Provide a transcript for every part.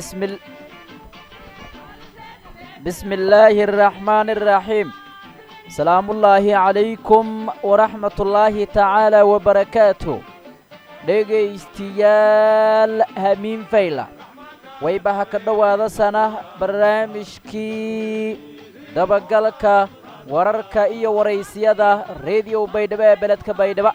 بسم الله الرحمن الرحيم. سلام الله عليكم ورحمة الله تعالى وبركاته. dhegaystayaal hamiin fayla waybaha ka dhowaada sana barnaamijkii dabagalka wararka iyo waraysiyada radio baydhabo ee beledka baydhabo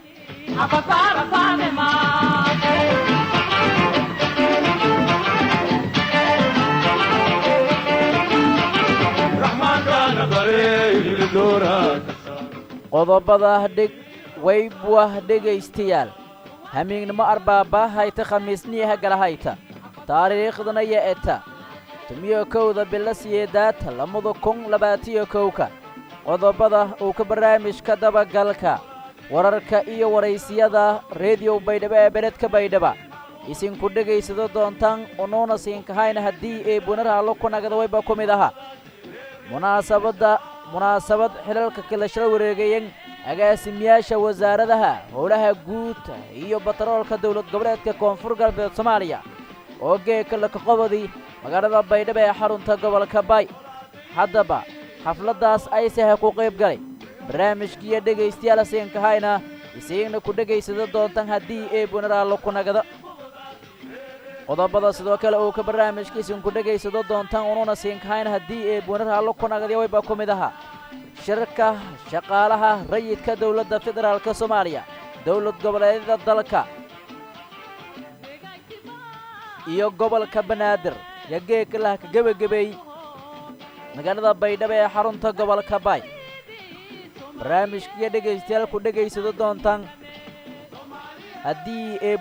qodobada waybuah dhegaystayaal hamiignimo arbaaba hayta khamiisniyaha galahayta taariikhdana yeeta tumiyo kowda bila siyeedaad 2021 qodobada uu ka barnaamijka dabagalka wararka iyo waraysiyada radio baydhabo ee beledka baydhabo isinku dhegaysado doontaan unuuna siinkahayna haddii ay bunaraalo ku nagada wayba ku mid aha munaasabad xilalka kala shal wareegayeen agaasimayaasha wasaaradaha howlaha guud iyo batroolka dawlad goboleedka koonfur galbeed Soomaaliya oo geeka la qodobay magaalada baydhabo ee xarunta gobolka Bay haddaba xafladaas ay sahay ku qayb galay barnaamijkii dhegaystayaal siinkahayna isiina ku dhegaysado doontaan haddii ay bunaraalo ku nagada qodobada sidoo kale uu ka barnaamijkiisa ku dhegaysado doontaan unuuna siinkahayna haddii ay bunaraalo ku nagada wayba ku mid aha shirka shaqaalaha rayidka dawladda federaalka Soomaaliya dawlad goboleedyada dalka iyo gobolka Banaadir yageeka la ka gabagabay magaalada baydhabo ee xarunta gobolka Bay barnaamijkii dhegaystayaal ku dhegaysado doontaan haddii ay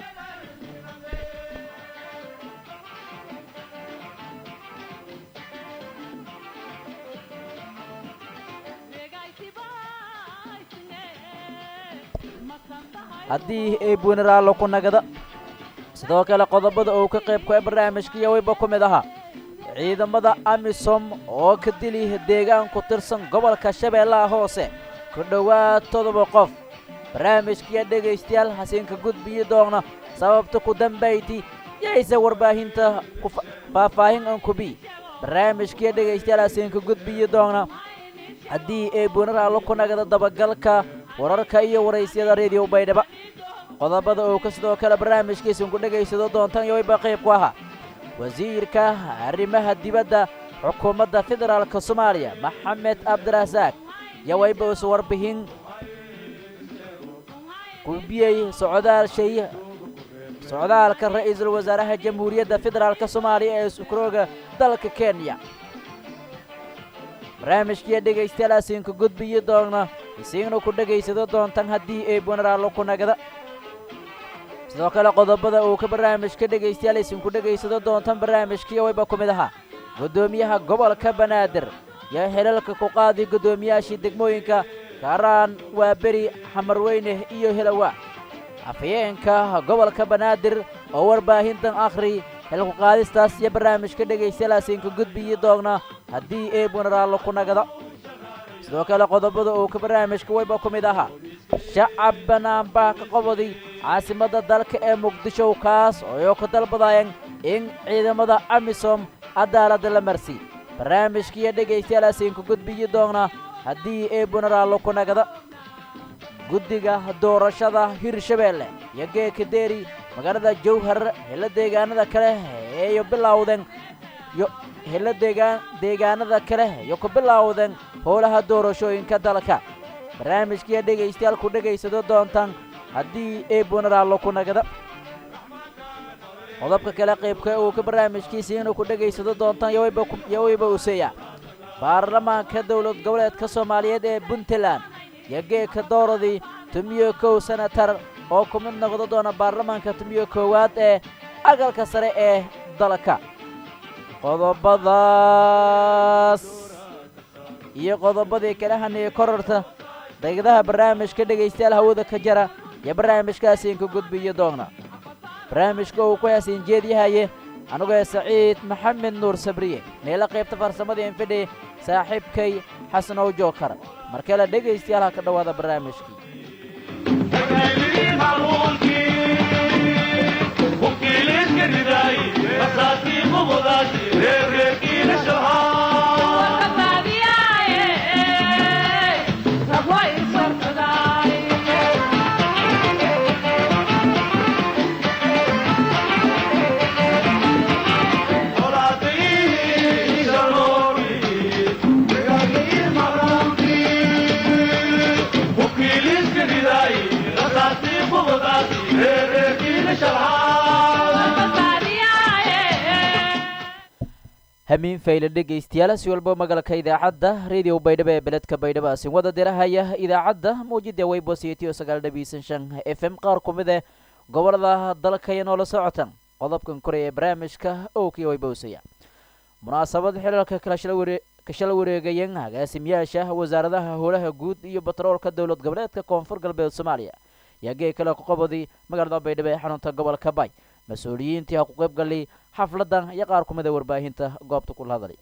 bunaraalo ku nagada sidoo kale qodobada uu ka qayb ka barnaamijkii wayba ku mid aha ciidamada AMISOM oo ka dilay deegaan ku tirsan gobolka Shabeellaha Hoose ku dhawaad 7 qof barnaamijkii dhegaystayaal hasiinka gudbiyo doona sababta ku dambeeyay yaysa warbaahinta ku faahfaahin aan ku bi barnaamijkii dhegaystayaal hasiinka gudbiyo doona haddii ay bunaraalo ku nagada dabagalka wararka iyo waraysiyada radio baydhabo qodobada uu ka sidoo kale barnaamijkiisa ku dhegaysado doontaan wayba qayb ku aha wasiirka arrimaha dibadda xukuumadda federaalka Soomaaliya Maxamed Abdirasaaq wayba soo warbihin ku biyay socdaalka ra'iisul wasaaraha jamhuuriyadda federaalka Soomaaliya ee Sukrooga dalka Kenya barnaamijkii dhegaystayaal siinka gudbiyo doona isiina ku dhegaysado doontaan haddii ay bunaraalo ku nagada sidoo kale qodobada uu ka barnaamijka dhegaystayaal isinku dhegaysado doontaan barnaamijkii wayba ku mid aha gudoomiyaha gobolka Banaadir yaa xilalka ku qaaday gudoomiyaashii degmooyinka Karaan waa beri Xamarweyne iyo Hilawa afayeenka gobolka Banaadir oo warbaahintan akhri xilku qaadistaas iyo barnaamijka dhegaystayaal siinka gudbiyo doona haddii ay bunaraalo ku nagada sidoo kale qodobada uu ka barnaamijka wayba ku mid aha shacab banaanbax ka qabaday caasimadda dalka ee Muqdisho kaas oo ka dalbadayeen in ciidamada AMISOM cadaalad la marsi barnaamijkii dhegaystayaal siinka gudbiyo doona haddii ay bunaraalo ku nagada guddiga doorashada Hirshabeelle yageeka deeri magaalada Jowhar hela deegaanada kale ee bilowdeen deegaanada kale ku bilowdeen howlaha doorashooyinka dalka barnaamijkii dhegaystayaal ku dhegaysado doontaan haddii ay bunaraalo ku nagada qodobka kale qaybka uu ka barnaamijkiisa inuu ku dhegaysado doontaan wayba useeya baarlamaanka dawlad goboleedka Soomaaliyeed ee Puntland yageeka dooradii 11 senatar oo ku mid noqdo doona baarlamaanka 11aad ee agalka sare ee dalka qodobadaas iyo qodobadii kala hanay kororta degadaha barnaamijka dhegaystayaal hawada ka jara iyo barnaamijkaasi in ku gudbiyo doona barnaamijka uu ku yaasin jeediyahaye anugoo Saciid Maxamed Nuur Sabriye meela qaybta farsamada in fidhi saaxiibkay Xasan oo Jookar markale dhegaystayaal ka dhawaada barnaamijkii وكيلين كرداي أساسي مو hamiin fayle dhegaystayaal si walba magaalka idaacadda radio baydhabo ee beledka baydhabo asin wada dirahaya idaacadda muujida weybosiyetiyo 9.5 FM qaar ku mid ah gobolada dalka iyo noola socotan qodobkan kore ee barnaamijka ookiyo weybosaya munaasabad xilalka kala wareegayeen agaasimayaasha wasaaradaha howlaha guud iyo batroolka dowlad goboleedka koonfur galbeed Soomaaliya yagee kala qoqobadi magaalada baydhabo ee xarunta gobolka Bay mas'uuliyiintii ku qayb galay xafladan iyo qaar kumida warbaahinta goobta ku hadlay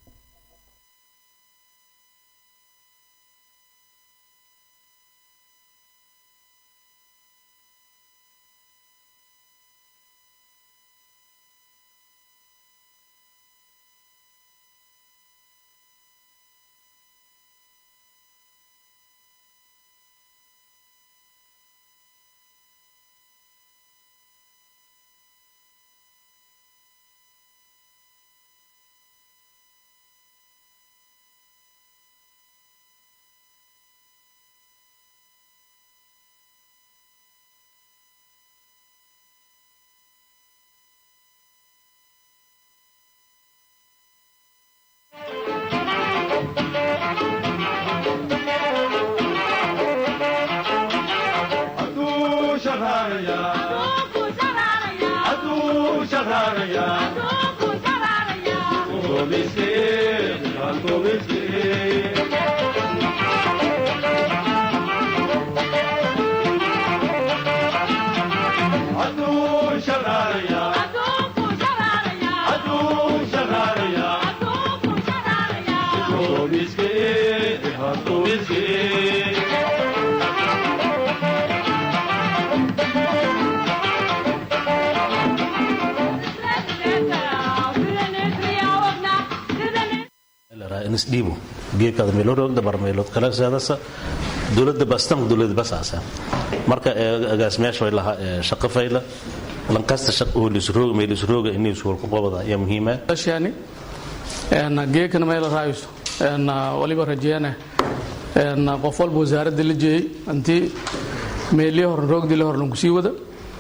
isdhiibo geekada meeloroogda barmeelood kala saadasa dawladda bastan dawladda basaasa marka agaasimayaasha way laha shaqo fayla lankasta shaqo oo lisrooga inay soo ku qabada ayaa muhiim ah ashani geekana meel raayso waliba rajayna qof walba wasaaradda la jeeyay antii meelii hor roogdi la hor lagu sii wada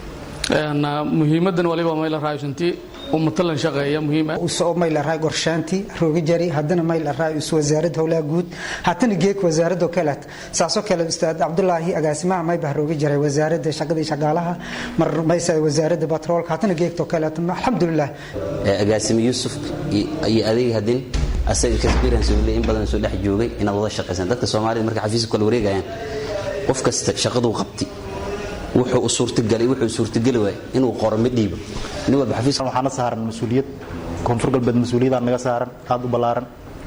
muhiimadan waliba meel raayso antii ومثلا شقيه مهمه وسو ميل راي قرشانتي روغي جري هدنا ميل راي وزارة هولا غود هاتنا جيك وزارة وكالات ساسو كلا استاذ عبد الله اغاسما ماي بهروغي جري وزارة شقدي شغالها مر ميسا وزارة بترول هاتنا جيك وكالات الحمد لله اغاسم يوسف اي ادي هدين asaga experience uu leeyahay in badan soo dhex joogay in wada shaqeysan dadka Soomaaliyeed marka xafiiska kala wareegayaan qof kasta shaqadu qabti wuxuu suurtagalay way inuu qoro mid dhiibo nin walba xafiis waxaana saaran mas'uuliyad koonfur galbeed mas'uuliyad naga saaran aad u balaaran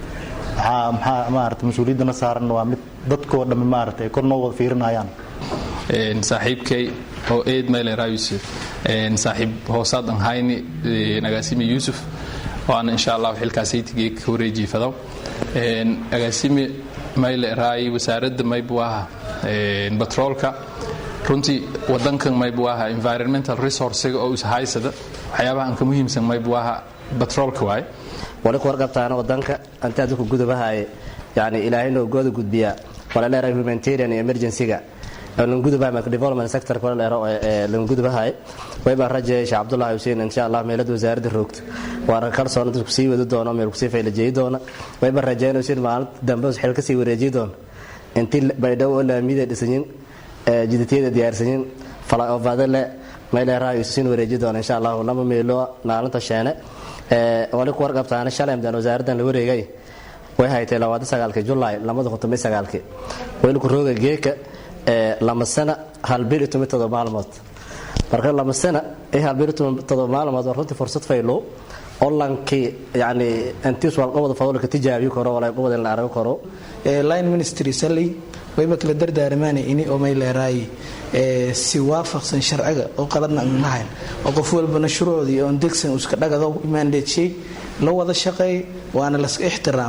maartay mas'uuliyadna saaran waa mid dadkoo dhan maartay kornoo wada fiirinayaan saaxiibkay oo eed meel raayis saaxiib hoosaad aan hayni agaasimi Yusuf waan insha Allah xilkaasay tigay ka wareejii fadaw agaasimi meel raay wasaaradda maybuwaha batroolka runtii wadankan maybuwaha environmental resource oo is haysada waxyaabaha aan ka muhiimsan maybuwaha batroolka waay wali ku warqabtaana wadanka anta dadku gudabahay yaani ilaahayna gooda gudbiya wala leeyahay humanitarian emergency-ga lan gudabahay marka development sector wala leeyahay lan gudabahay way baan rajeeyay Sheikh Abdullah Hussein insha Allah meelada wasaaradda roogto waana kalsoon dadku sii wada doono meel ku sii faylajeey doona way baan rajeeyay in maalinta dambe xilka sii wareejii doona intii baydhabo la miida dhisanin jiditeeda diyaarsanin fala ovadale meel raayis siin wareejii doona insha Allah lama meelo maalinta sheene wali ku warqabtaana shalay midaan wasaaraddan la wareegay way haytay 29 July 2019 way ku roogay geeka lama sana hal bil iyo 7 maalmood marka lama sana hal bil iyo 7 maalmood runtii fursad faylo ollankii yaani antii soo qabada fadlan ka tijaabiyo karo wala qabada la arag karo line ministry sallay way ma kala dardaarmaan in oo may leeyahay si waafaqsan sharciga oo qaladna aan lahayn oo qof walba shuruudii oo degsan iska dhagado mandate la wada shaqeey waana la iska ixtiraam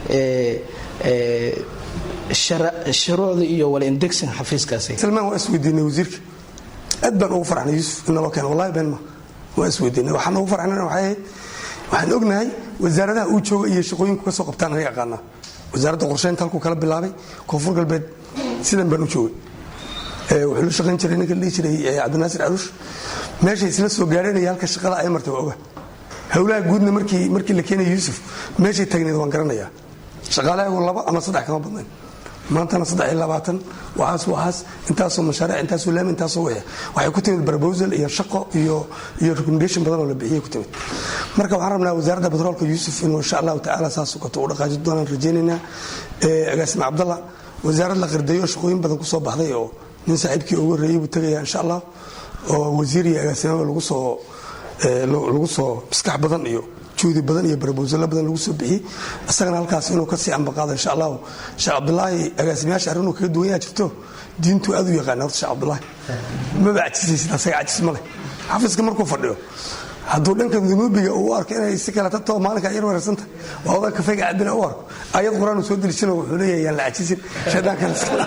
shuruudii iyo wala indexing xafiiskaasi Salmaan waa isweydiinay wasiirka aad baan ugu faraxnay Yusuf in loo keen wallahi been ma waa isweydiinay waxaan ugu faraxnay waxaan ognahay wasaaradaha uu joogo iyo shaqooyinka ka soo qabtaan aniga aqaana wasaaradda qorsheynta halku kala bilaabay koonfur galbeed sidan baan u joogay wuxuu la shaqeyn jiray ninka la jiray Cabdinaasir Arush meesha isla soo gaareenay halka shaqada ay martay oga howlaha guudna markii la keenay yuusuf meeshay tagneed waan garanayaa shaqaalahagu 2 ama 3 kama badnayn maantana 23 waxaas intaasoo mashaariic intaasoo laam intaasoo waxay ku timid proposal iyo shaqo iyo recommendation badan oo la bixiyay ku timid marka waxaan rabnaa wasaaradda batroolka yuusuf inuu insha Allah taala saas u kato u dhaqaaji doonaan rajaynaynaa agaasima Cabdalla wasaaradda la qirdayo shaqooyin badan ku soo baxday oo nin saaxiibkii ugu horeeyay buu tagayaa insha Allah oo wasiir iyo agaasima lagu soo miskax badan iyo juudi badan iyo proposal badan lagu soo bixiyay asagana halkaas inuu ka sii ambaqaado insha Allah Sheekh Abdullaahi agaasimayaasha arrin uu kaga duwan yahay jirto diintu aad u yaqaan horta Sheekh Abdullaahi ma bactiisay asaga cajis ma leh xafiiska markuu fadhiyo hadduu dhanka dunuubiga uu arko inay si kala tato maalinka yar wareersanta waa wada kafeega cadina u arko ayad quraan soo dilisana wuxuu leeyahay la cajisin shaydaanka iskala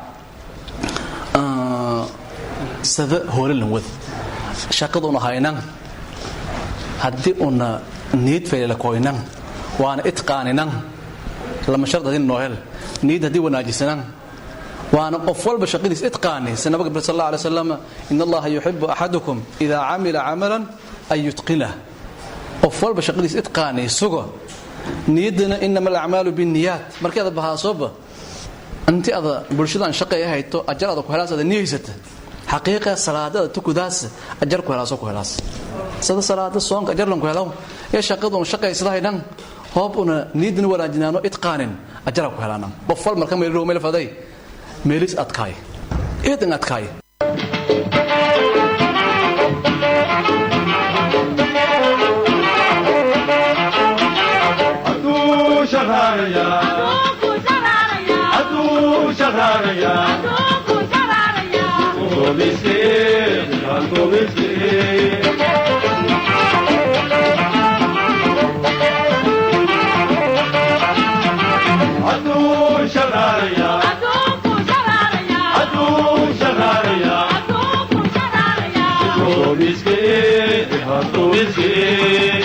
sida hoolan wad shaqaduna haynan haddii una niyad fayla kooynan waana itqaaninan lama shardadin noohel niyad haddii wanaajisanan waana qof walba shaqadiis itqaani sanabiga sallallahu alayhi wasallam inna allaha yuhibbu ahadukum idha amila amalan ay yutqinah qof walba shaqadiis itqaani sugo niyadna innamal a'malu binniyat markada bahaasoba anti ada bulshada shaqay hayto ajarada ku helaasada niyeysata حقيقة صلاة تكوداس أجر كهلاس وكهلاس صلاة صلاة صون أجر لهم كهلاو إيش شقدهم شقة يصلها ينام هوبنا نيدن ولا جنانو إتقانن أجر كهلانا بفضل مركم يلو ميل فداي ميلس أتكاي إيدن أتكاي أدو شغاريا أدو شغاريا Miskin, aku miskin. Aduh syaraya, aduh syaraya, aduh syaraya, aduh syaraya. Aku miskin, aku miskin.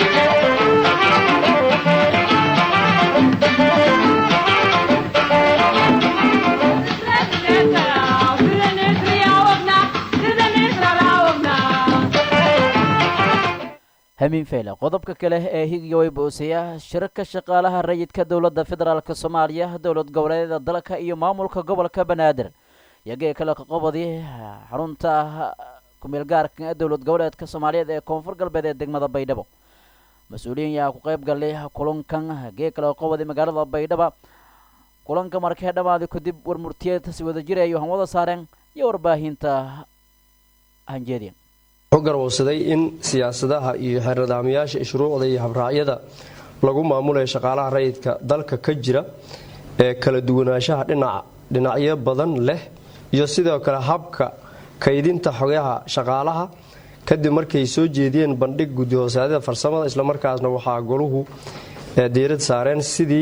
hamiin feela qodobka kale ee higiga way boosaya shirka shaqaalaha rayidka dawladda federaalka Soomaaliya dawlad goboleedyada dalka iyo maamulka gobolka Banaadir iyagoo kala qodobadii xarunta kumeel gaarka dawlad goboleedka Soomaaliyeed ee koonfur galbeed ee degmada Baydhabo mas'uuliyiin yaa ku qayb galay kulankan iyagoo kala qodobadii magaalada Baydhabo kulanka markay dhamaadii kadib warmurtiyeed si wada jiray oo wada saareen iyo warbaahinta hanjeedin wuxuu garowsaday in siyaasadaha iyo xeernidaamyaasha shuruucda iyo habraacyada lagu maamulayo shaqaalaha rayidka dalka ka jira ee kala duwanaanshaha dhinacyo badan leh iyo sidoo kale habka kaydinta xogaha shaqaalaha kadib markay soo jeediyeen bandhig guddi hoosaadida farsamada isla markaasna waxaa goluhu diirad saareen sidii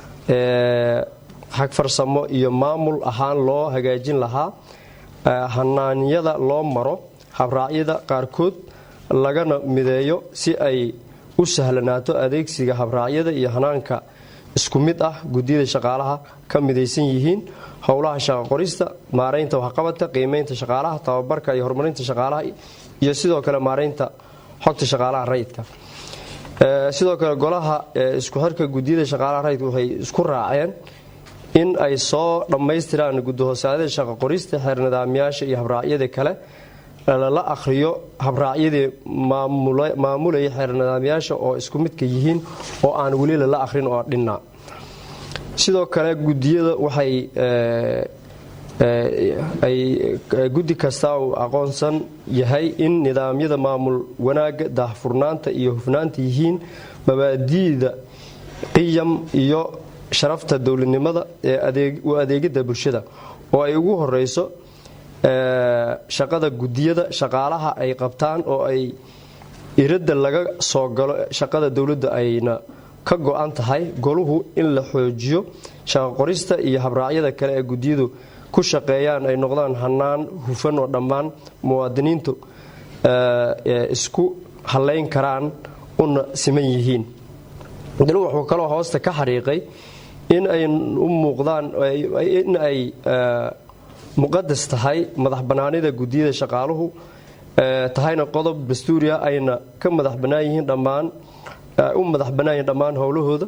xag farsamo iyo maamul ahaan loo hagaajin lahaa hanaanyada loo maro habraacyada qaarkood lagana mideeyo si ay u sahlanaato adeegsiga habraacyada iyo hanaanka isku mid ah guddiyada shaqaalaha ka midaysan yihiin howlaha shaqo qorista maareynta waxqabadka qiimeynta shaqaalaha tababarka iyo horumarinta shaqaalaha iyo sidoo kale maareynta xogta shaqaalaha rayidka sidoo kale golaha isku xirka guddiyada shaqaalaha rayidka waxay isku raaceen in ay soo dhammaystiraan guddi hoosaadada shaqo qorista xeer nidaamyaasha iyo habraacyada kale la akhriyo habraacyadii maamulaya xeer nidaamyaasha oo isku midka yihiin oo aan weli la akhrin oo dhinna sidoo kale gudiyada waxay guddi kasta uu aqoonsan yahay in nidaamyada maamul wanaaga daahfurnaanta iyo hufnaanta yihiin mabaadi'da qiyam iyo sharafta dowladnimada ee u adeegida bulshada oo ay ugu horeyso shaqada gudiyada shaqaalaha ay qabtaan oo ay irada laga soo galo shaqada dawladda ayna ka go'an tahay goluhu in la xoojiyo shaqo qorista iyo habraacyada kale ee gudiyadu ku shaqeeyaan ay noqdaan hanaan hufan oo dhammaan muwaadiniintu isku haleyn karaan una siman yihiin goluhu wuxuu kaloo hoosta ka xariiqay in ay u muuqdaan in ay muqadas tahay madax banaanida gudiyada shaqaaluhu tahayna qodob dastuuriya ayna ka madax bannaan yihiin dhammaan howlahooda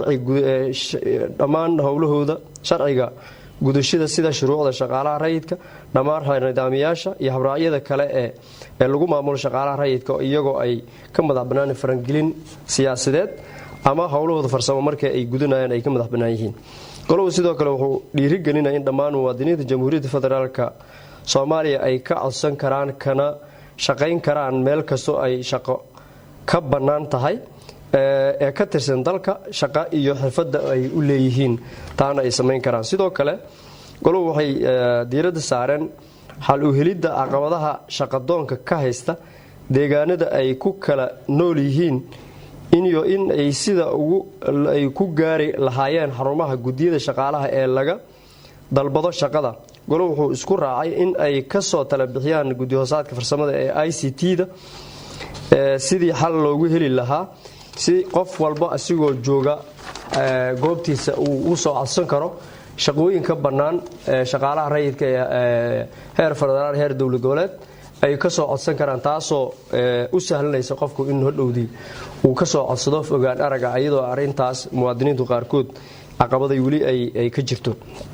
sharciga gudashada sida shuruucda shaqaalaha rayidka dhammaan nidaamyaasha iyo habraacyada kale ee lagu maamulo shaqaalaha rayidka iyagoo ay ka madax bannaan farangelin siyaasadeed ama howlahooda farsamo markay ay gudanayaan ay ka madax bannaan yihiin goluhu sidoo kale wuxuu dhiirigelinaya in dhammaan muwaadiniinta jamhuuriyadda federaalka soomaaliya ay ka codsan karaan kana shaqayn karaan meel kastoo ay shaqo ka bannaan tahay ee ka tirsan dalka shaqo iyo xirfadda ay u leeyihiin taana ay samayn karaan sidoo kale goluhu waxay diiradda saareen xal u helidda caqabadaha shaqadoonka ka haysta deegaanada ay ku kala nool yihiin iyo in ay sida ay ku gaari lahaayeen xarumaha guddiyada shaqaalaha ee laga dalbado shaqada goluhu wuxuu isku raacay in ay ka soo tala bixiyaan guddi-hoosaadka farsamada ee ICT-da sidii xal loogu heli lahaa si qof walba asigoo jooga goobtiisa uu u soo codsan karo shaqooyinka bannaan shaqaalaha rayidka ee heer federaal heer dowlad goboleed ay ka soo codsan karaan taasoo u sahlanaysa qofku in hodhowdii uu ka soo codsado fogaan araga iyadoo arrintaas muwaadiniintu qaarkood caqabaday weli ay ka jirto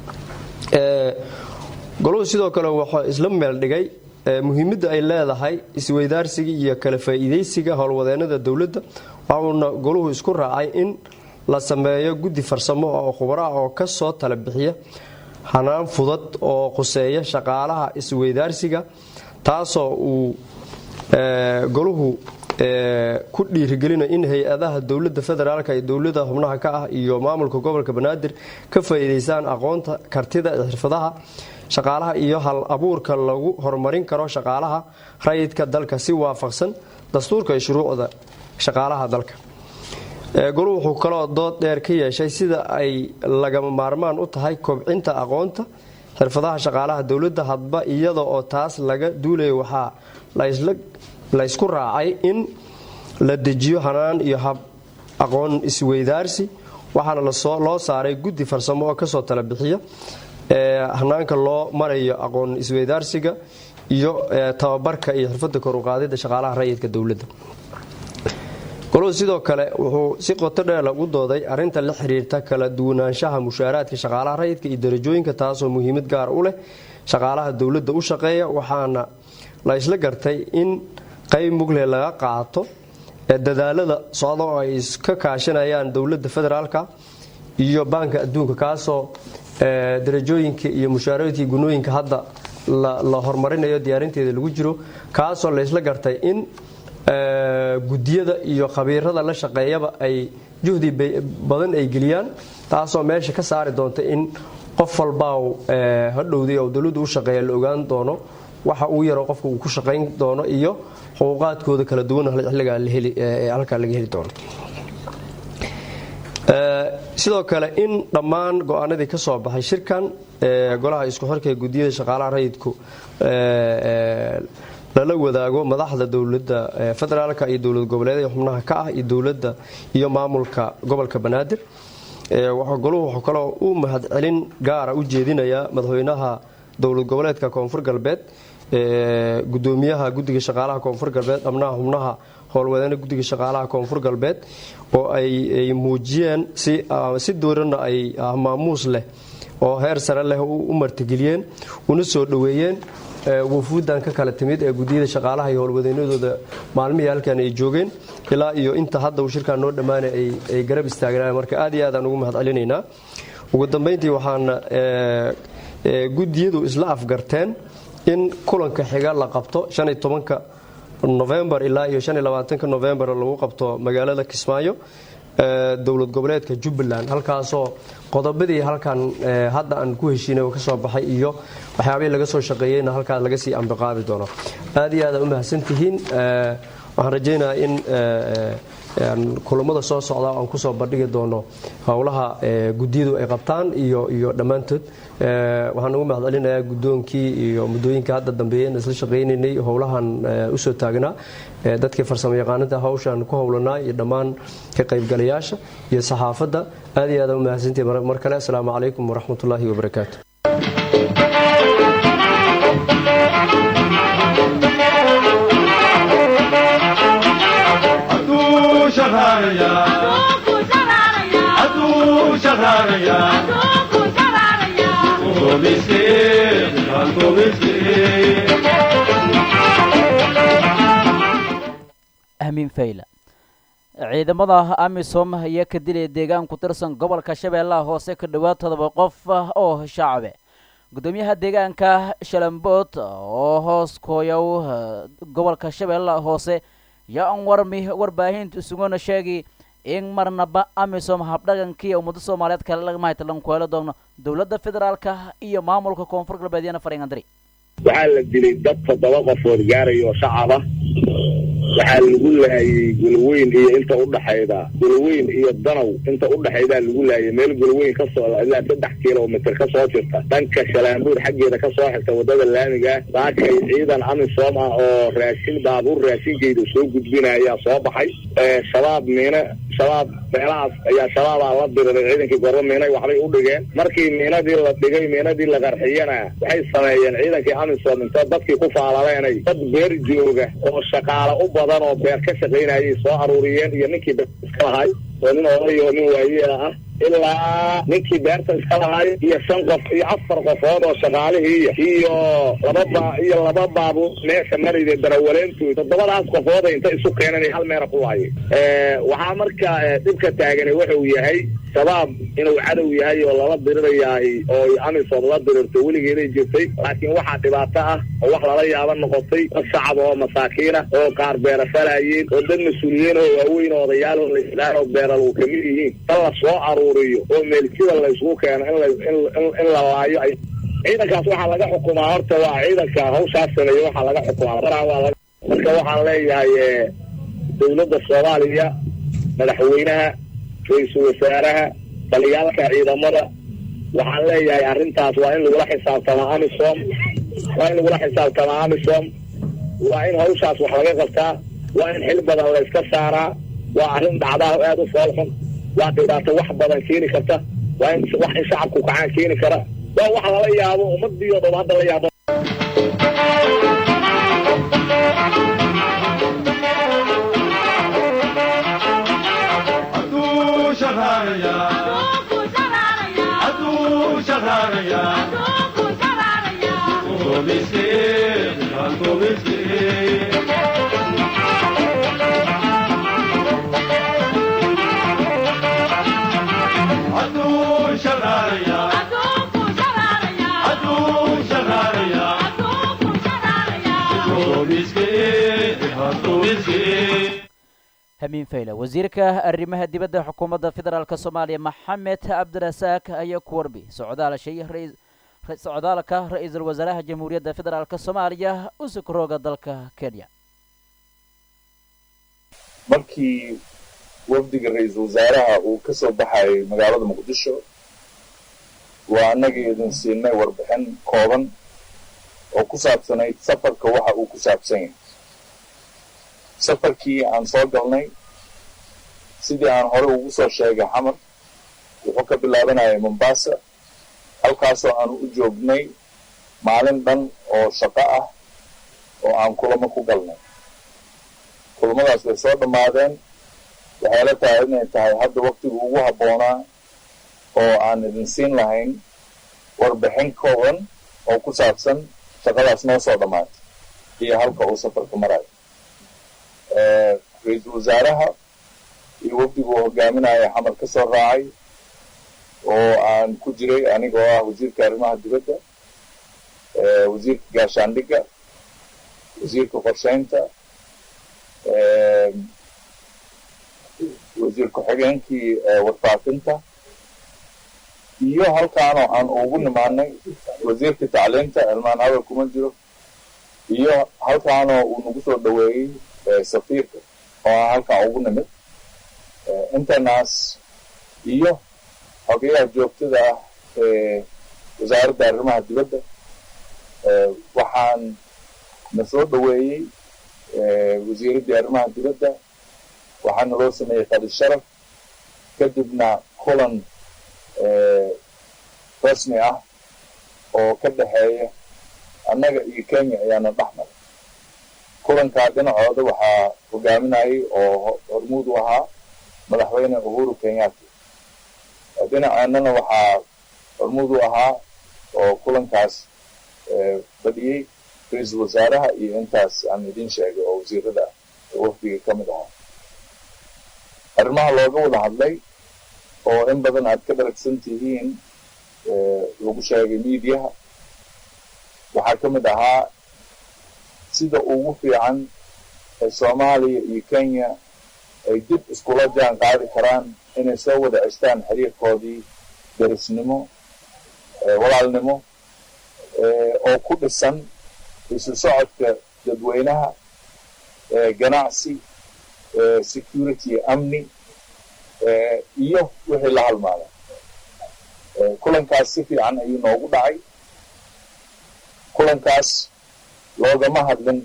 goluhu sidoo kale wuxuu isla meel dhigay muhiimadda ay leedahay isweydaarsiga iyo kala faa'iidaysiga howlwadeennada dowladda waxuuna goluhu isku raacay in la sameeyo guddi farsamo oo khubaro ah oo ka soo tala bixiya hanaan fudud oo khuseeya shaqaalaha isweydaarsiga taasoo uu goluhu ku dhiirigelina in hay-adaha dowladda federaalka iyo dowlada xubnaha ka ah iyo maamulka gobolka banaadir ka faa'iidaystaan aqoonta kartida xirfadaha shaqaalaha iyo hal abuurka lagu horumarin karo shaqaalaha rayidka dalka si waafaqsan dastuurka iyo shuruucda shaqaalaha dalka goluhu wuxuu kaloo dood dheer ka yeeshay sida ay lagama maarmaan u tahay kobcinta aqoonta xirfadaha shaqaalaha dowladda hadba iyada oo taas laga duulayo waxaa la isku raacay in la dejiyo hanaan iyo hab aqoon isweydaarsi waxaana loo saaray guddi farsamo oo kasoo tala bixiya hanaanka loo marayo aqoon isweydaarsiga iyo tababarka iyo xirfadda kor u qaadida shaqaalaha rayidka dowladda goluhu sidoo kale wuxuu si qoto dheer ugu dooday arrinta la xiriirta kala duwanaanshaha mushaaraadka shaqaalaha rayidka iyo darajooyinka taasoo muhiimad gaar u leh shaqaalaha dowladda u shaqeeya waxaana la isla gartay in qayb mugle laga qaato dadaalada socda oo ay iska kaashanayaan dowladda federaalka iyo baanka adduunka kaasoo darajooyinka iyo mushaaraadkii gunooyinka hadda la horumarinayo diyaarinteeda lagu jiro kaasoo la isla gartay in gudiyada iyo khabiirada la shaqeeyaba ay juhdi badan ay geliyaan taasoo meesha ka saari doonta in qof walbaa hadhowday oo dowladdu u shaqeeya la ogaan doono waxa uu yaro qofka uu ku shaqayn doono iyo xuquuqaadkooda kala duwan xilligaa halkaa laga heli doono sidoo kale in dhammaan go-aanadii ka soo baxay shirkan golaha isku xirka ee gudiyada shaqaalaha rayidku lala wadaago madaxda dowladda federaalka iyo dowlad goboleedka xubnaha ka ah iyo dowladda iyo maamulka gobolka banaadir goluhu wuxuu kaloo u mahadcelin gaara u jeedinayaa madaxweynaha dowlad goboleedka koonfur galbeed gudoomiyaha guddiga shaqaalaha koonfur galbeed dhamnaha xubnaha howlwadeena guddiga shaqaalaha koonfur galbeed oo ay muujiyeen si dowrana ay maamuus leh oo heer sare leh u martigeliyeen una soo dhoweeyeen wufuuddan ka kala timid ee gudiyada shaqaalaha iyo howlwadeennadooda maalmihii halkan ay joogeen ilaa iyo inta hadda uu shirkaan noo dhammaanay ay garab istaaganaan marka aad iyo aad aan ugu mahadcelinaynaa ugu dambayntii waxaana gudiyadu isla afgarteen in kulanka xiga la qabto 15 November ilaa iyo 25 November lagu qabto magaalada Kismaayo dowlad goboleedka Jubbaland halkaasoo qodobadii halkan hadda aan ku heshiinay oo ka soo baxay iyo waxyaabihii laga soo shaqeeyayna halkaas laga sii ambi qaadi doono aad iyo aad u mahadsantihiin waxaan rajaynayaa in kulamada soo socda aan ku soo bandhigi doono howlaha gudiyadu ay qabtaan iyo dhammaantood waxaan ugu mahadcelinayaa gudoonkii iyo muddooyinka hadda dambeeyeen isla shaqaynaynay howlahan u soo taagnaa dadkii farsamo yaqaanada hawshan ku howlanaa iyo dhammaan ka qaybgalayaasha iyo saxaafadda aad iyo aad u mahadsantihiin mar kale assalaamu calaykum waraxmatullaahi wabarakaatu شراريا عدو شراريا أهمين فيلا ciidamada amisom ayaa ka dilay deegaan ku tirsan gobolka shabeellaha hoose ka dhawaad 7 qof oo shacab gudoomiyaha deegaanka Shalambood oo hoos kooyow gobolka shabeellaha hoose yaa aan warbaahinta isuguna sheegay in marnaba amisom habdhaqankii ummadda Soomaaliyeed kala laga mahaytalan ku helo doono dawladda federaalka iyo maamulka koonfur galbeedna Faringandari waxaa la dilay dad 7 qof oo gaarayo shacab waxaa lagu laayay gulweyn iyo inta u dhaxayda gulweyn iyo danaw inta u dhaxayda lagu laayay meel gulweyn ka soo ilaa 3 kiiloomitir ka soo jirta dhanka Shalambuur xageeda ka soo xigta wadada laamiga saakay ciidan amisom ah oo raashin baabuur raashinkeedu soo gudbinaya soo baxay shabaab meelahaas ayaa shabaab la diray ciidankii goromeenay waxay u dhigeen markii meenadii la dhigay meenadii la qarxiyana waxay sameeyeen ciidankii amisom inta dadkii ku faalaleynay dad beer jooga oo shaqaale u badan oo beer ka shaqeynayay soo aruuriyeen iyo ninkii iska lahay oo nin odayo nin waayeel ah ilaa ninkii beerta iska lahay iyo 5 qof iyo 4 qofood oo shaqaalihii iyo laba baabu meesha marayay darawaleentu 7daas qofood inta isu keenay hal meel ku laayay waxa marka dibka taagan wuxuu yahay shabaab inuu cadow yahay oo lala dirirayahay oo amisom la dirirto weligeeday jirtay laakiin waxa dhibaato ah oo wax lala yaabo noqotay shacab oo masaakiina oo qaar beer falaayeen oo dad mas'uuliyiin oo waaweyn oo odayaal oo la beeral oo kamid yihiin la soo aruuriyo oo meelkida la isku keeno in la laayo ciidankaas waxa laga xukumaa horta waa ciidanka hawshaas sameeyo waxa laga xukumaa marka waxaan leeyahay dawladda Soomaaliya madaxweynaha ra'iisul wasaaraha taliyaalka ciidamada waxaan leeyahay arrintaas waa in lagu xisaabtamo amisom waa in hawshaas wax laga qabtaa waa in xil badan la iska saaraa waa arrin dhacdaa aad u foolxun waa dhibaato wax badan keeni karta waa in wax shacabku kacaan keeni kara waa wax lala yaabo ummadii oo hadda la yaabo همين فيلا وزيرك الرمها دبده حكومة فدرالك الصومالية محمد عبد الرزاق أي كوربي سعودالك رئيس الوزراء جمهورية فدرالك الصومالية وسكروغا دالك كينيا markii wafdiga ra'iisul wasaaraha uu ka soo baxay magaalada Muqdisho waa anaga idin siinay warbixin kooban oo ku saabsanayd safarka waxa uu ku saabsan yahay safarkii aan soo galnay sidii aan hore ugu soo sheegay xamar wuxuu ka bilaabanayay Mombasa halkaasoo aan u joognay maalin dhan oo shaqo ah oo aan kulamo ku galnay kulamadaas way soo dhammaadeen waxay la tahay inay tahay hadda waqtigu ugu habboonaa oo aan idin siin lahayn warbixin kooban oo ku saabsan shaqadaas noo soo dhammaatay iyo halka uu safarka marayo ra'iisul wasaaraha iyo wafdigu hogaaminaya xamar ka soo raacay oo aan ku jiray anigoo ah wasiirka arrimaha dibadda wasiirka gaashaandhigga wasiirka qorsheynta wasiir ku-xigeenkii warfaafinta iyo halkaanoo aan ugu nimaanay wasiirka tacliinta ilmaan hadal kuma jiro iyo halkaanoo uu nagu soo dhaweeyey safiirka oo aan halkaan ugu nimid intanaas iyo xogeyaha joogtada ah wasaaradda arrimaha dibadda waxaan na soo dhaweeyey wasiiraddii arrimaha dibadda waxaana loo sameeyey qadi sharaf kadibna kulan rasmi ah oo ka dhexeeya annaga iyo Kenya ayaana dhexmaray kulankaa dhinacooda waxaa hogaaminayay oo hormuud u ahaa madaxweyne uhuru kenyatta. dhinacaanana waxaa hormuud u ahaa oo kulankaas fadhiyey ra-iisul wasaaraha iyo intaas aan idin sheegay oo wasiirada wafdiga ka mid ahaa. arrimaha looga wada hadlay oo in badan aad ka dharagsan tihiin lagu sheegay miidiyaha waxaa ka mid ahaa sida ugu fiican ee soomaaliya iyo kenya ay dib iskula jaan qaadi karaan inay soo wada ceshtaan xiriirkoodii darisnimo walaalnimo oo ku dhisan isu socodka dadweynaha ganacsi security amni iyo wixii la halmaada. kulankaas si fiican ayuu noogu dhacay. kulankaas loogama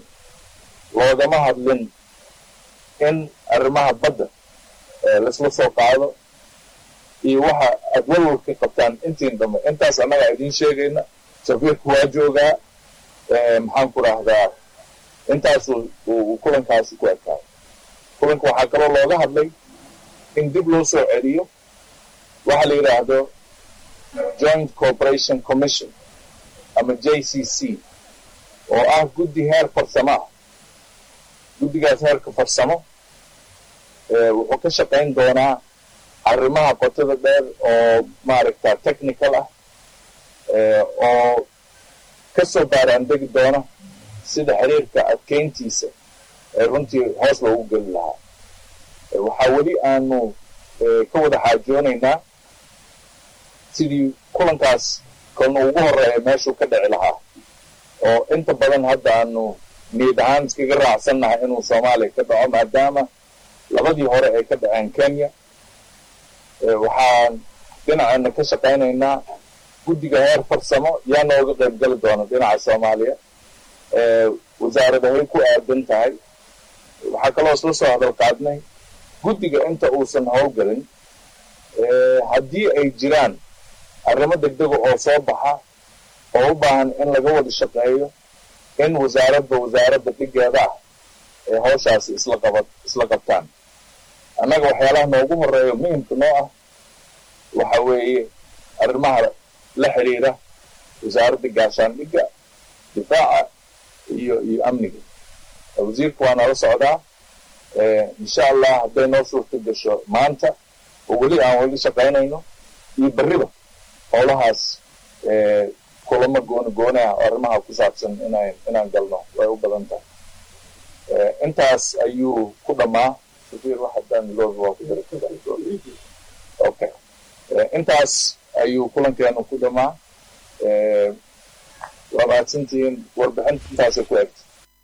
hadlin in arrimaha badda laisla soo qaado iyo waxa aad walwal ka qabtaan intiin dambe. intaas annagaa idiin sheegayna. safiirku waa joogaa. maxaan ku rahdaa intaas uu kulankaasi ku ekaaday. kulanka waxaa kaloo looga hadlay in dib loo soo celiyo waxa la yidhaahdo joint cooperation commission ama JCC oo ah guddi heer farsamo ah. guddigaas heerka farsamo wuxuu ka shaqayn doonaa arrimaha qotada dheer oo maaragta technical ah oo kasoo baaraandegi doona sida xiriirka adkeyntiisa runtii hoos loogu geli lahaa. waxaa weli aanu ka wada xaajoonaynaa sidii kulankaas kalna ugu horeeya meeshuu ka dhici lahaa oo inta badan hadda aanu niyad ahaan iskaga raacsannahay inuu soomaaliya ka dhaco maadaama labadii hore ay ka dhaceen kenya. waxaan dhinaceena ka shaqaynaynaa guddiga heer farsamo yaa nooga qayb gali doona dhinaca soomaaliya. wasaaradahay ku aadan tahay. waxaa kaloo isla soo hadal qaadnay guddiga inta uusan howlgelin haddii ay jiraan arrimo degdega oo soo baxa oo u baahan in laga wada shaqeeyo in wasaaradda dhigeeda ah ee hawshaasi isla qabtaan. annaga waxyaalaha noogu horeeyo muhimka noo ah waxa weeye arrimaha la xiriira wasaaradda gaashaandhigga difaaca iyo amniga. wasiirku waa nala socdaa. insha allah hadday noo suurta gasho maanta oo weli aan weli shaqaynayno iyo berriba howlahaas kulamo gooni ah oo arrimaha ku saabsan inaan galno way u badan tahay. intaas ayuu ku dhammaa. okay. intaas ayuu kulankeenu ku dhammaa. waa mahadsantihiin. warbixinta intaasay ku egtay.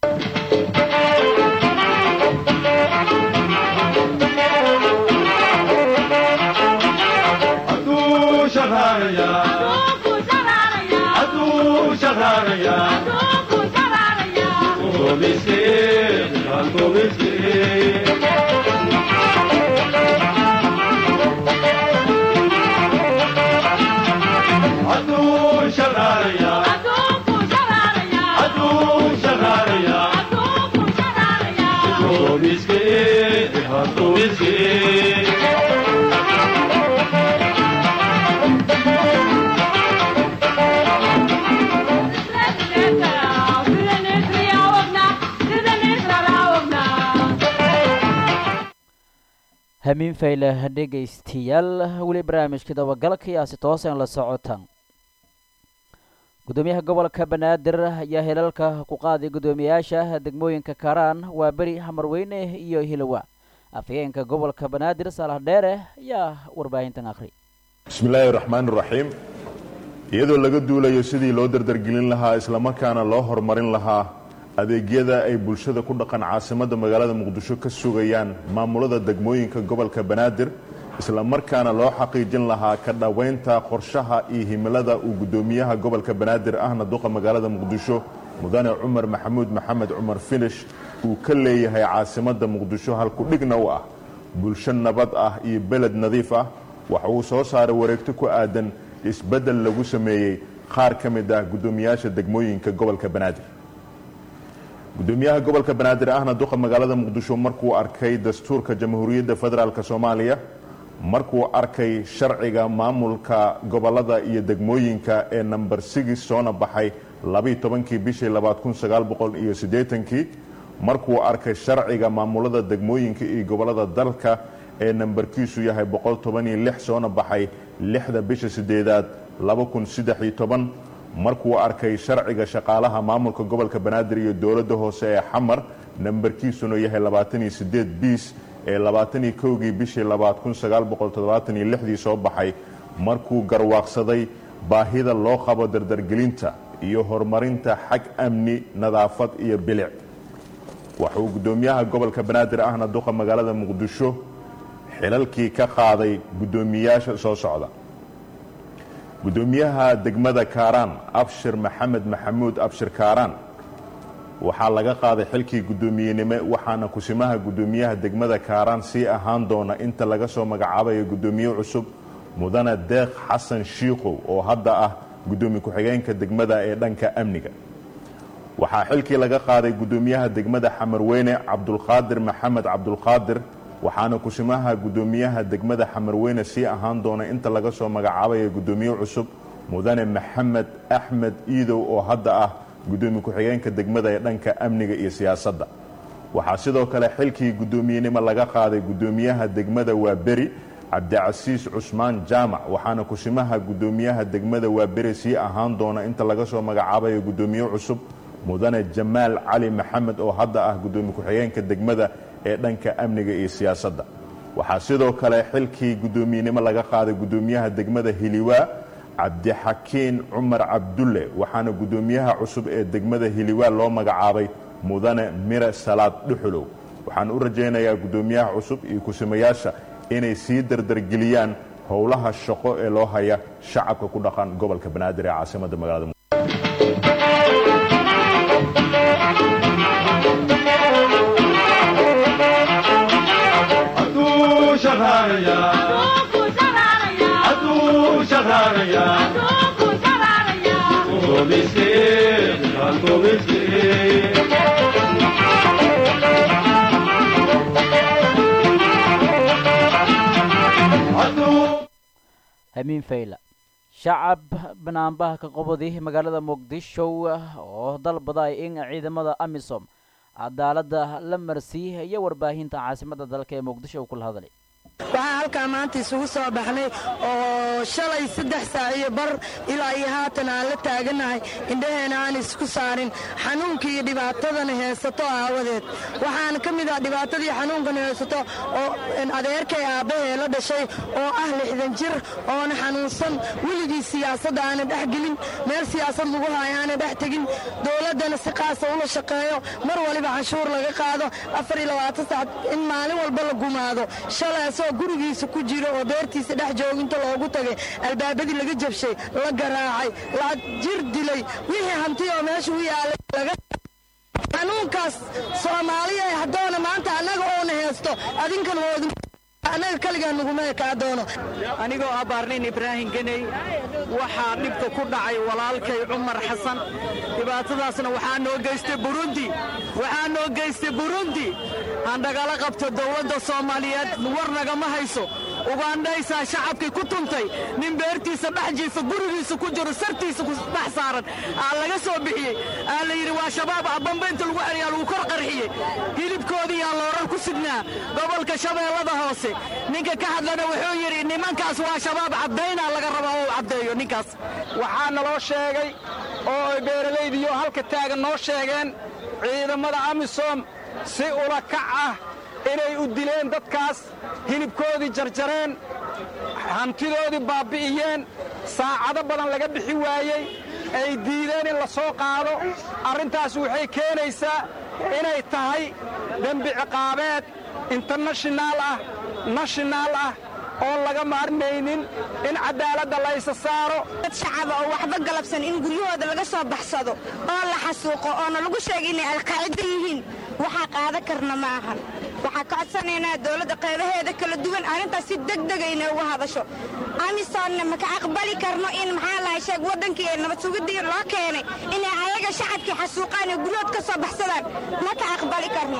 hamiin fayle dhegaystayaal weli barnaamijka dabagalka yaasi toosan la socotaan. gudoomiyaha gobolka banaadir ayaa helalka ku qaaday gudoomiyaasha degmooyinka Karaan waa bari Hamarweyne iyo Hilawa. afhayeenka gobolka banaadir Saalax Dheere ayaa warbaahintan akhri. bismillaahi raxmaani raxiim. iyadoo laga duulayo sidii loo dardargelin lahaa isla markaana loo horumarin lahaa adeegyada ay bulshada ku dhaqan caasimadda magaalada Muqdisho ka sugayaan maamulada degmooyinka gobolka banaadir isla markaana loo xaqiijin lahaa ka dhaweynta qorshaha iyo himilada uu gudoomiyaha gobolka banaadir ahna duqa magaalada Muqdisho mudane Cumar Maxamuud Maxamed Cumar Finish uu ka leeyahay caasimadda Muqdisho halku dhigna u ah bulsho nabad ah iyo beled nadiif ah. waxa uu soo saaray wareegto ku aadan isbedel lagu sameeyay qaar ka mid ah gudoomiyaasha degmooyinka gobolka banaadir. gudoomiyaha gobolka banaadir ahna duqa magaalada muqdisho markuu arkay dastuurka jamhuuriyadda federaalk soomaaliya markuu arkay sharciga maamulka gobolada iyo degmooyinka ee number 6 soona baxay 12 bishii 1980 markuu arkay sharciga maamulada degmooyinka iyo gobolada dalka ee nambarkiisu yahay 116 soona baxay 6 bisha 8aad 2013 markuu arkay sharciga shaqaalaha maamulka gobolka banaadir iyo dowladda hoose ee xamar nambarkiisuna yahay 28 bis ee 21 bishii 1976 soo baxay markuu garwaaqsaday baahida loo qabo dardargelinta iyo horumarinta xag amni nadaafad iyo bilic wuxuu gudoomiyaha gobolka banaadir ahna duqa magaalada muqdisho xilalkii ka qaaday gudoomiyaasha soo socda gudoomiyaha degmada Kaaraan Abshir Maxamed Maxamuud Abshir Kaaraan waxaa laga qaaday xilkii gudoomiyenimo waxaana kusimaha gudoomiyaha degmada Kaaraan si ahaan doona inta laga soo magacaabayo gudoomiye cusub mudane Deeq Xasan Shiiqow oo hadda ah gudoomiye ku-xigeenka degmada ee dhanka amniga waxaa xilkii laga qaaday gudoomiyaha degmada Xamarweyne Cabdulqaadir Maxamed Cabdulqaadir waxaana kusimaha gudoomiyaha degmada Xamarweyne si ahaan doona inta laga soo magacaabayo gudoomiye cusub mudane Maxamed Axmed Iidow oo hadda ah gudoomiye ku-xigeenka degmada ee dhanka amniga iyo siyaasadda waxaa sidoo kale xilkii gudoomiyenimo laga qaaday gudoomiyaha degmada Waaberi Cabdicasiis Cusmaan Jaamac waxaana kusimaha gudoomiyaha degmada Waaberi si ahaan doona inta laga soo magacaabayo gudoomiye cusub mudane Jamaal Cali Maxamed oo hadda ah gudoomiye ku-xigeenka degmada ee dhanka amniga iyo siyaasadda waxaa sidoo kale xilkii gudoomiyenimo laga qaaday gudoomiyaha degmada Hiliwaa Cabdixakiin Cumar Cabdulle waxaana gudoomiyaha cusub ee degmada Hiliwaa loo magacaabay mudane Mire Salaad Dhuxulow waxaan u rajaynayaa gudoomiyaha cusub iyo kusimayaasha inay sii dardargeliyaan howlaha shaqo ee loo haya shacabka ku dhaqan gobolka banaadir ee caasimadda magaalada hamiin fayla shacab banaanbaha ka qabadi magaalada muqdisho oo dalbaday in ciidamada amisom cadaaladda la marsiiyo iyo warbaahinta caasimadda dalka ee muqdisho uu kula hadlay waxaan halkaa maanta isugu soo baxnay oo shalay 3 saac iyo bar ilaa iyo haatan aan la taaganahay indhaheena aan isku saarin xanuunkii iyo dhibaatadan haysato aawadeed waxaan ka mid ah dhibaatadii xanuunkan haysato oo adeerkay aabahee la dhashay oo ah 60 jir oona xanuunsan weligii siyaasadda aanan dhex gelin meel siyaasad lagu hayo aanan dhex tegin dowladdana si qaasa ula shaqeeyo mar waliba canshuur laga qaado 24 saac in maalin walba la gumaado shalay gurigiisa ku jiro oo beertiisa dhex jooginta loogu tagay albaabadii laga jabshay la garaacay la jir dilay wixii hanti oo meesha u yaalay laga xanuunkaas Soomaaliya hadoona maanta anaga oo haysto adinkan wada anaga kaliya nuguma ka doono anigoo abaarnin Ibrahim Ganay waxa dhibka ku dhacay walaalkay Umar Xasan dhibaatadaasna waxa noo geystay Burundi aan dagaal qabto dawladda Soomaaliyeed warnaga ma hayso Ugandaysa shacabkii ku tuntay nin beertiisa dhex jiifa gurigiisa ku jiro sartiisa ku dhex saaran aan laga soo bixiyay aan la yiri waa shabaab abambeynta lagu xariyaa lagu kor qarxiyay hilibkoodii aan looran ku sidnaa gobolka Shabeellada hoose ninka ka hadlana wuxuu yiri nimankaas waa shabaab cadeyna laga rabaa oo cadeeyo ninkaas waxaa naloo sheegay oo beeraleydiyo halka taagan noo sheegeen ciidamada amisom si ula kac ah inay u dileen dadkaas hilibkoodii jarjareen hantidoodii baabi'iyeen saacado badan laga bixi waayey ay diideen in la soo qaado arrintaas waxay keenaysaa inay tahay dembi ciqaabeed international ah oo laga maarmaynin in cadaaladda la isa saaro dad shacab oo waxba galabsan in guryahooda laga soo baxsado oo la xasuuqo oo lagu sheegay inay alqaacida yihiin waxa qaada karna ma ahan waxa ka codsan codsanaynaa dowladda qeybaheeda kala duwan arrintaas si degdeg inay uga hadasho amisonna maka aqbali karno in maxaa lahay sheeg waddankii ee nabad sugidii loo keenay inay ayaga shacabkii xasuuqaan ee guryood ka soo baxsadaan maka aqbali karno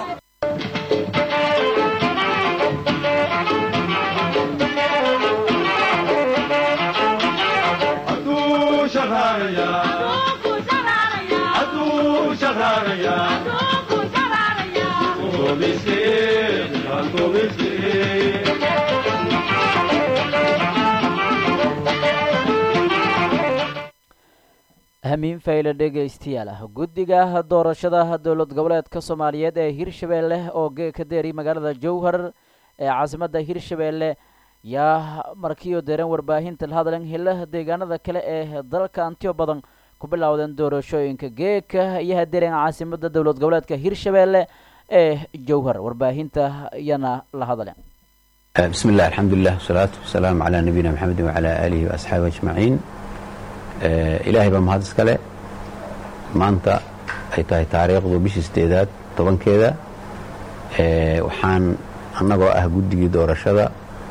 hamiin fayle dhegaystayaal guddiga doorashada dowlad goboleedka soomaaliyeed ee hirshabeelle oo ka deeri magaalada jowhar ee caasimadda hirshabeelle yaa markiioo deeran warbaahinta la hadlan hela deegaanada kale ee dalka antiyo badan ku bilowdeen doorashooyinka geeka iyo hadeeran caasimadda dowlad goboleedka hirshabeelle ee jowhar warbaahinta iyana la hadleen بسم الله الحمد لله والصلاة والسلام على نبينا محمد وعلى آله وأصحابه أجمعين إلهي بمهد اسكاله maanta ay tahay taariikhdu bishii 8 tobankeeda waxaan annagoo ah guddigii doorashada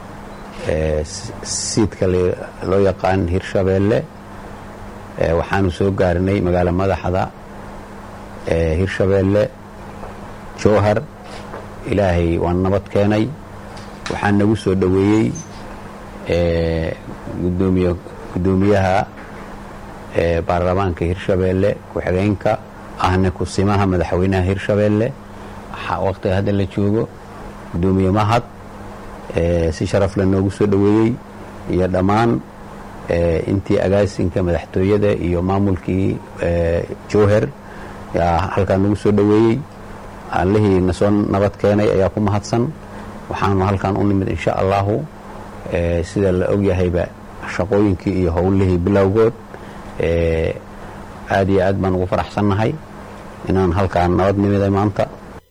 siidka loo yaqaan Hirshabeelle waxaanu soo gaarnay magaala madaxda Hirshabeelle Jowhar ilaahay waan nabad keenay waxaan nagu soo dhaweeyay gudoomiyaha baarlamaanka Hirshabeelle ku-xigeenka ahna kusimaha madaxweynaha Hirshabeelle waqtiga hadda la joogo gudoomiye mahad si sharaf leh noogu soo dhaweeyay iyo dhammaan intii agaasinka madaxtooyada iyo maamulkii Jowhar yaa halkaan nagu soo dhaweeyay allihii na soo nabad keenay ayaa ku mahadsan waxaanu halkaan u nimid insha Allah sida la og yahayba shaqooyinkii iyo howlihii bilowgood aad iyo aad baan ugu faraxsanahay inaan halkaan nabad nimiday maanta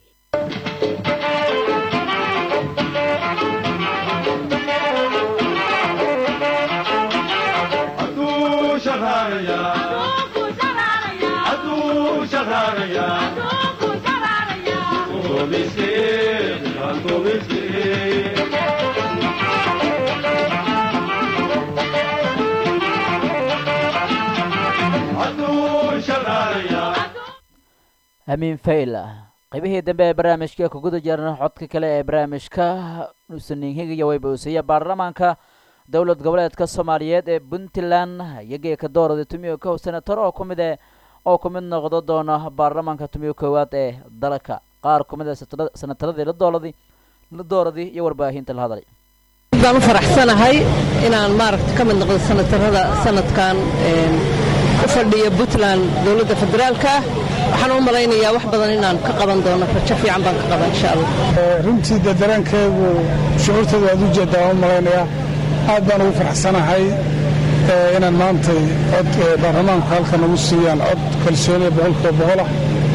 hamiin fayla qaybihii dambe ee barnaamijka ku guda jirna codka kale ee barnaamijka nuusaninhiga wayba usaya baarlamaanka dowlad goboleedka Soomaaliyeed ee Puntland iyaga ka doorada tumiyo ka senator oo kumid noqdo doona baarlamaanka tumiyo koowaad ee dalka qaar kumid senatarada la dooradii iyo warbaahinta la hadlay baan u faraxsanahay inaan maaragtay ka mid noqdo senatarada sanadkan u fadhiya Puntland dowladda federaalka waxaan u malaynayaa wax badan inaan ka qaban doono rajo fiican baan ka qaban insha Allah runtii dareenkaygu shucuurtayda aad u jeedaa u malaynayaa aad baan ugu faraxsanahay inaan maanta cod baarlamaanka halkan ugu siiyaan cod kalsooni boqolkiiba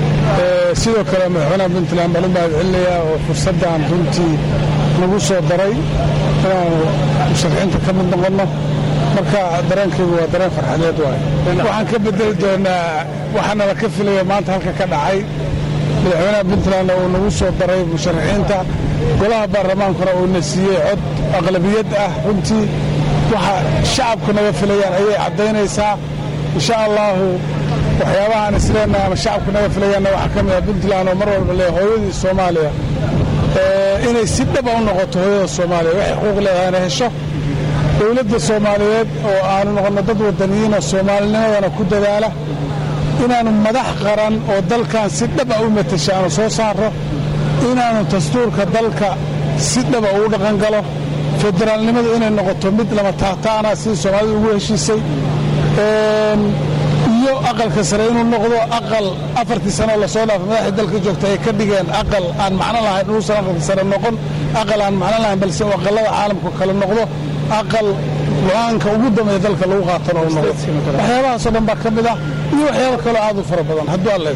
sidoo kale madaxweynaha Puntland baan u mahadcelinayaa oo fursaddan runtii nagu soo daray inaan musharaxiinta ka mid noqono marka dareenkaygu waa dareen farxadeed waay waxaan ka bedeli doonaa waxaana la ka filaya maanta halka ka dhacay madaxweynaha Puntland oo nagu soo daray musharaxiinta golaha baarlamaankuna uu na siiyey cod aqlabiyad ah runtii waxa shacabku naga filayaan ayay caddaynaysaa insha allahu waxyaabahaan isleenahay ama shacabku naga filayaanna waxaa ka mid ah Puntland oo mar walba leh hooyadii Soomaaliya inay si dhab u noqoto hooyada Soomaaliya waxay xuquuq leedahay hesho dowladda Soomaaliyeed oo aanu noqono dad wadaniyiin oo Soomaalinimadana ku dadaala inaanu madax qaran oo dalkan si dhab u matashaano soo saaro inaanu dastuurka dalka si dhab u dhaqan galo federaalnimadu inay noqoto mid lama taataana si Soomaalidu ugu heshiisay iyo aqalka sare inuu noqdo aqal 4 sano la soo dhaafay madaxda dalka joogta ay ka dhigeen aqal aan macno lahayn uu aqalka sare noqon aqal aan macno lahayn balse aqalada caalamka kala noqdo aqal go'aanka ugu dambeeya dalka lagu qaato oo noqdo waxyaabahaas oo dhan baa ka mid ah iyo waxyaabo kale aad u fara badan haddii alla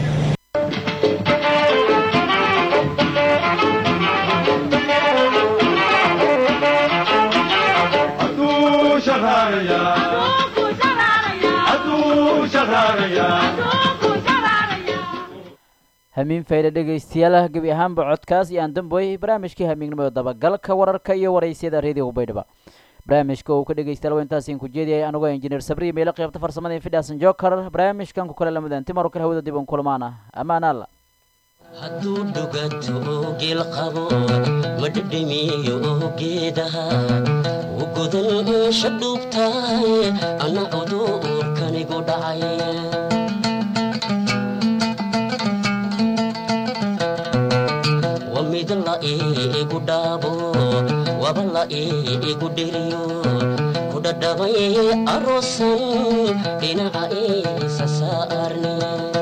hamiin fayda dhegaystayaal gebi ahaanba codkaas iyo aan damboy barnaamijkii hamiignimo dabagalka wararka iyo waraysyada radio baydhaba barnaamijka uu ka dhegaystayaal waa intaas ku jeediyay anigoo injineer sabri meelo qaybta farsamada fidhaasan joker barnaamijkan ku kala lamadan timar kale hawada dib uun kulmaana amaan alla hadduu dhuganto geel qabo ma dhedhemiyo geedaha u godan eesha dhuubtahay ana cudurkanigu dhacay wamid la iigu dhaabo waba la iigu dhiriyo ku dhadhabay aroosan dhinaca isa saarne